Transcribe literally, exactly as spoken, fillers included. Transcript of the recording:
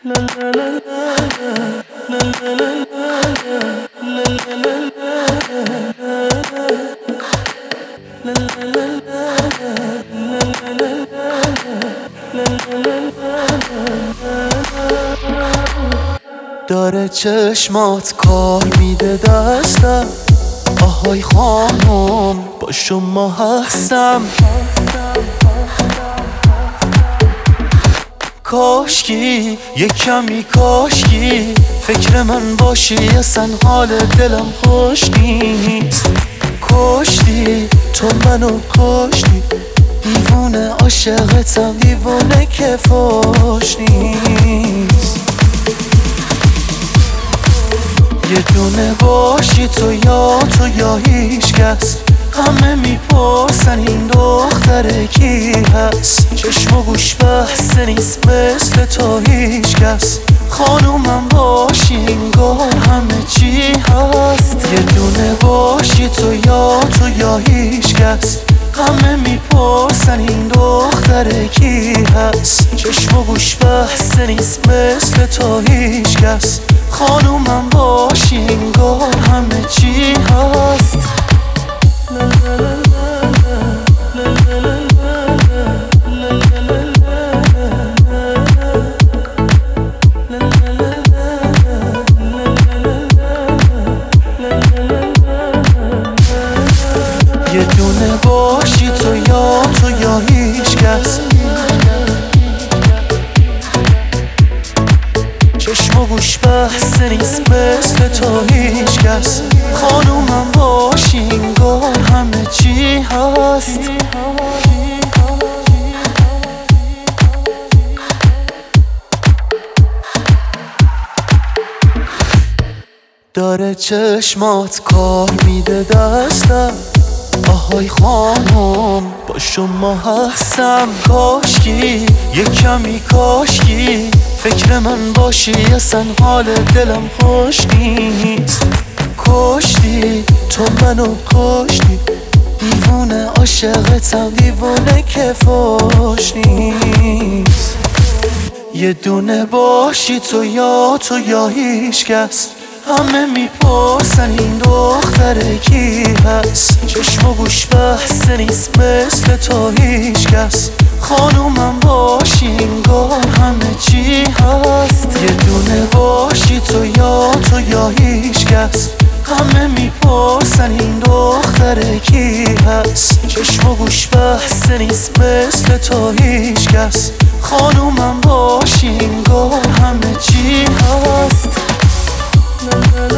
داره چشمات کار میده دستم، آهای خانم با شما هستم. کاشکی یه کمی کاشکی فکر من باشی، اصلا حال دلم خوش نیست. کشتی تو منو کشتی، دیوونه عاشقتم، دیوونه که فاش نیست. یه دونه باشی تو یا تو یا هیچ کس، همه میپرسن این دختره کی هست. چشم و گوش بحث نیست مثل تو هیچ کس، خانومم باشی انگار همه چی هست. یه دونه باشی تو یا تو یا هیچ کس، همه میپرسن این دختره کی هست. چشم و گوش بحث نیست مثل تو هیچ کس، خانومم باشی انگار همه چی هست. یه دونه باشی تو یا تو یا هیچ کس، چشم و گوش بحث نیست مثل تو هیچ کس، خانومم باشی انگار همه چی هست. داره چشمات کار میده دستم، آهای خانم با شما هستم. کاشکی یه کمی کاشکی فکر من باشی، اصلا حال دلم خوش نیست. کشتی تو منو کشتی، دیوونه عاشقتم، دیوونه که فاش نیست. یه دونه باشی تو یا تو یا هیچ کس، همه میپرسن این دختره کی هست. چشم و گوش بحث نیست مثل تو هیچ کس، خانومم باشی انگار همه چی هست. یه دونه باشی تو یا تو یا هیچ کس، همه میپرسن این دختره کی هست. چشم و گوش بحث نیست مثل تو هیچ کس، خانومم باشی انگار همه چی هست.